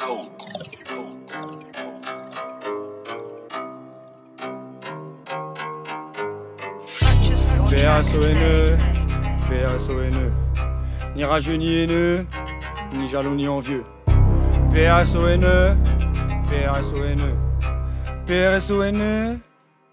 PASONE, PASONE, ni rageux ni haineux, ni jaloux ni envieux. PASONE, PASONE, PASONE.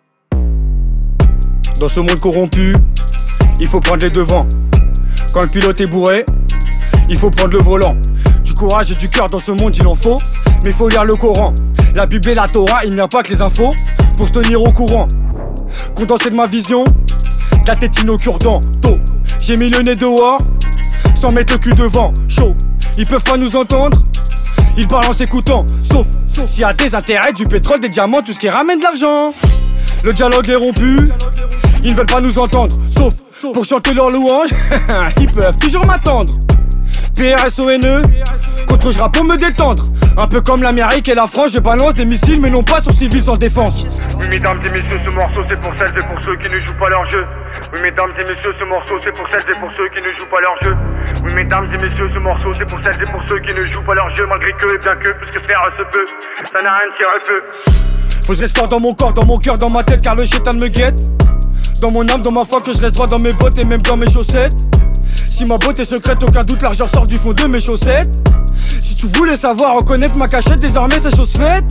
Dans ce monde corrompu, il faut prendre les devants. Quand le pilote est bourré, il faut prendre le volant. Du courage et du cœur dans ce monde il en faut, mais il faut lire le Coran. La Bible et la Torah, il n'y a pas que les infos pour se tenir au courant. Condensé de ma vision, la tétine au cure-dent, tôt. J'ai mis le nez dehors, sans mettre le cul devant, chaud. Ils peuvent pas nous entendre, ils parlent en s'écoutant. Sauf s'il y a des intérêts, du pétrole, des diamants, tout ce qui ramène de l'argent. Le dialogue est rompu, ils ne veulent pas nous entendre. Sauf pour chanter leur louange, ils peuvent toujours m'attendre. PASONE, contre je rappe pour me détendre. Un peu comme l'Amérique et la France, je balance des missiles mais non pas sur civils sans défense. Oui mesdames et messieurs, ce morceau c'est pour celles et pour ceux qui ne jouent pas leur jeu. Oui mesdames et messieurs, ce morceau c'est pour celles et pour ceux qui ne jouent pas leur jeu. Oui mesdames et messieurs, ce morceau c'est pour celles et pour ceux qui ne jouent pas leur jeu. Malgré que et bien que, puisque faire se peut, ça n'a rien de tirer peu. Faut que je reste fort dans mon corps, dans mon cœur, dans ma tête, car le chétan me guette. Dans mon âme, dans ma foi, que je reste droit dans mes bottes et même dans mes chaussettes. Si ma beauté est secrète, aucun doute, l'argent sort du fond de mes chaussettes. Si tu voulais savoir reconnaître ma cachette, désormais c'est chose faite.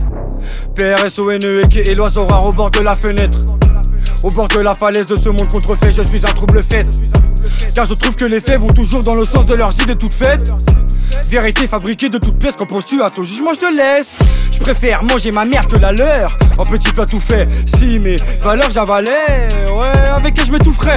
PASONE et l'oiseau rare au bord de la fenêtre. Au bord de la falaise de ce monde contrefait, je suis un trouble fait. Car je trouve que les faits vont toujours dans le sens de leurs idées toutes faites. Vérité fabriquée de toutes pièces, qu'en penses-tu à ton jugement, je te laisse. Je préfère manger ma mère que la leur. En petit plat tout fait, si mes valeurs j'avalais, ouais, avec elle je m'étoufferais.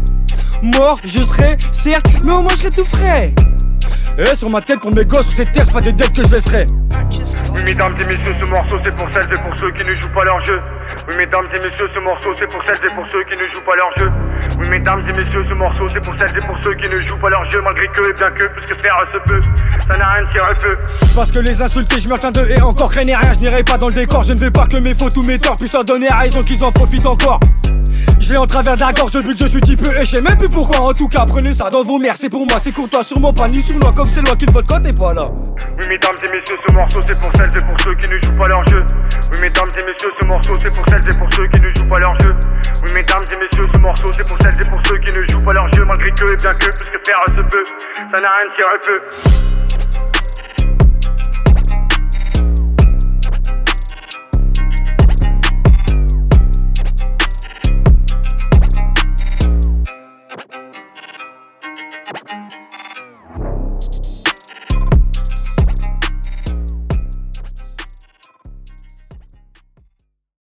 Mort, je serai, certes, mais au moins je serai tout frais. Et sur ma tête pour mes gosses, sur cette terre, c'est pas des dettes que je laisserai. Oui mesdames et messieurs, ce morceau c'est pour celles et pour ceux qui ne jouent pas leur jeu. Oui mesdames et messieurs, ce morceau c'est pour celles et pour ceux qui ne jouent pas leur jeu. Oui mesdames et messieurs, ce morceau c'est pour celles et pour ceux qui ne jouent pas leur jeu. Malgré que et bien que, puisque faire se peut, ça n'a rien de tirer peu. Parce que les insulter, je me retiens d'eux et encore craignez rien, je n'irai pas dans le décor. Je ne veux pas que mes fautes ou mes torts puissent leur donner raison qu'ils en profitent encore. Je l'ai en travers de la gorge, le but je suis type et je sais même plus pourquoi. En tout cas prenez ça dans vos mères, c'est pour moi, c'est courtois. Sûrement pas ni sournois comme c'est loi qui ne vote quand t'es pas là. Oui mesdames et messieurs, ce morceau c'est pour celles et pour ceux qui ne jouent pas leur jeu. Oui mesdames et messieurs, ce morceau c'est pour celles et pour ceux qui ne jouent pas leur jeu. Oui mesdames et messieurs, ce morceau c'est pour celles et pour ceux qui ne jouent pas leur jeu. Malgré que et bien que, puisque faire se peut, ça n'a rien de tirer peu.